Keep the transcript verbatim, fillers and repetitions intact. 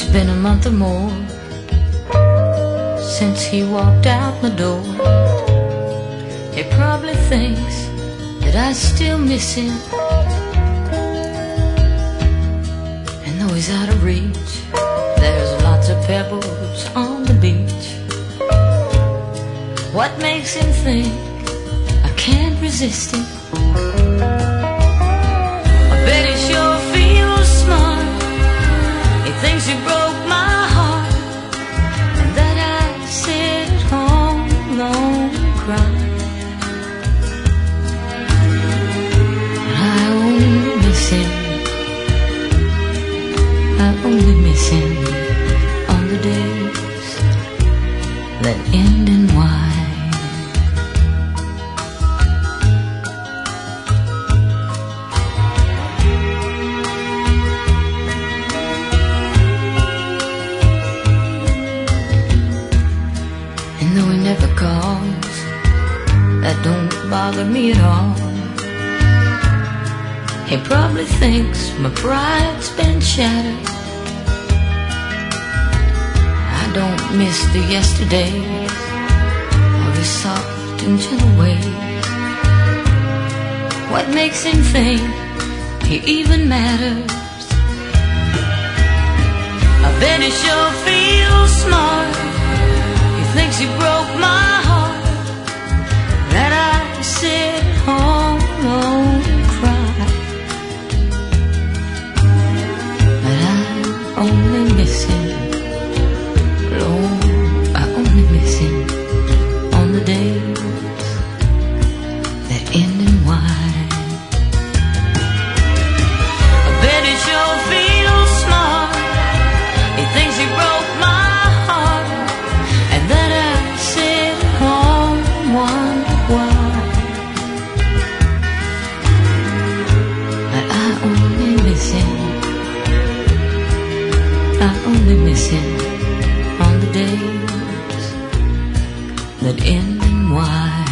been a month or more since he walked out my door. He probably thinks that I still miss him, and though he's out of reach, there's lots of pebbles on the beach. What makes him think I can't resist him? I bet he sure feels smart. He thinks he broke my heart, and that I sit at home alone and cry. I only miss him, I only miss him on the days that end in Y. And though he never calls, that don't bother me at all. He probably thinks my pride's been shattered. I don't miss the yesterdays or his soft and gentle ways. What makes him think he even matters? I bet he sure feels smart. He thinks he broke my heart, that I sit at home alone and cry. But I only miss him, Lord, I only miss him on the days that end in Y. I bet he sure feels smart. He thinks he broke my heart, and that I sit at home and wonder why. But I only miss him, I only miss him on the days that end in Y.